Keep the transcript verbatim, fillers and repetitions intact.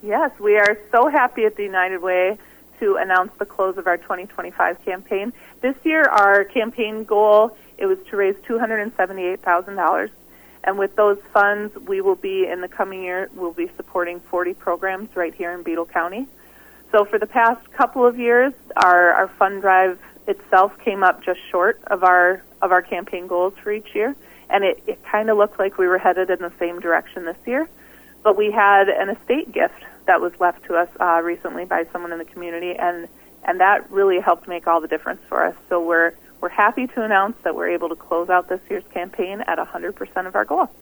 Yes, we are so happy at the United Way to announce the close of our twenty twenty-five campaign. This year, our campaign goal, it was to raise two hundred seventy-eight thousand dollars. And with those funds, we will be, in the coming year, we'll be supporting forty programs right here in Beadle County. So for the past couple of years, our, our fund drive itself came up just short of our of our campaign goals for each year. And it, it kind of looked like we were headed in the same direction this year. But we had an estate gift that was left to us uh, recently by someone in the community, and, and that really helped make all the difference for us. So we're we're happy to announce that we're able to close out this year's campaign at one hundred percent of our goal.